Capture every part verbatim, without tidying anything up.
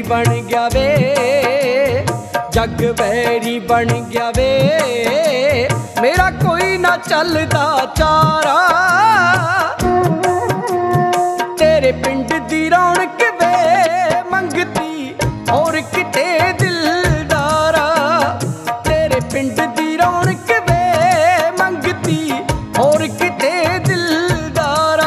बन गया वे, जग बैरी बन गया वे, मेरा कोई ना चलदा चारा। तेरे पिंड दी रौनक वे मंगती और किते दिलदारा, तेरे पिंड दी रौनक वे मंगती और किते दिलदारा।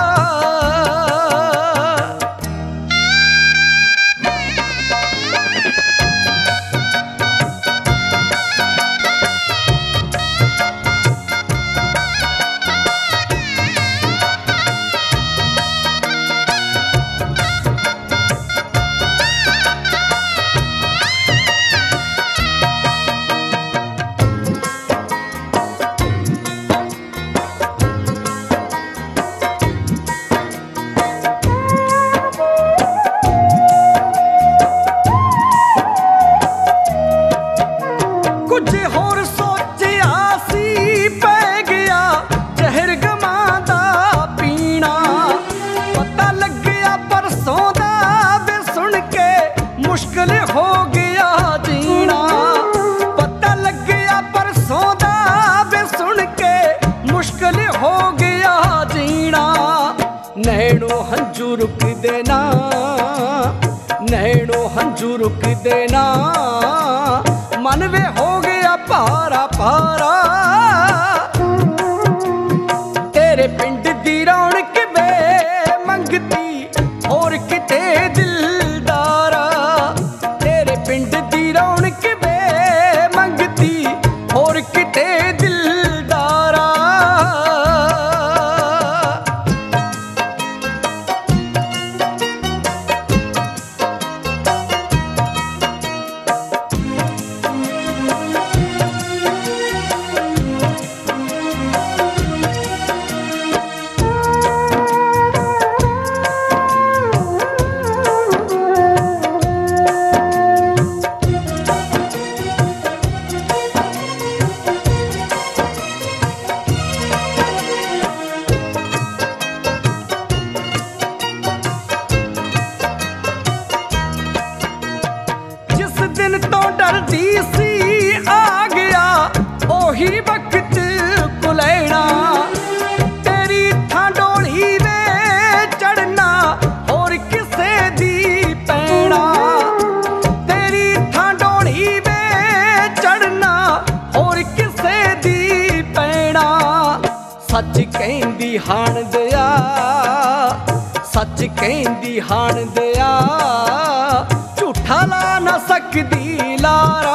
मुश्किल हो गया जीना, पता लग गया परसों दा वे सुन के मुश्किल हो गया जीना। नैनो हंजू रुक देना, नैनो हंजू रुक देना, मन वे हो गया पारा पारा। तेरे पिंड दी रौनक वे मंगती और किते दिलदारा, पिंड दी रौनक वे मंगती और किते दिलदारा। दिन तो डरदी सी आ गया ओही वक्त कुलैना, तेरी थां डोली वे चढ़ना और किसे दी पैना, तेरी थां डोली वे चढ़ना और किसे दी पैना। सच कहंदी हाण दिया, सच कहंदी हाण दिया, झूठा ला ना सकदी लारा।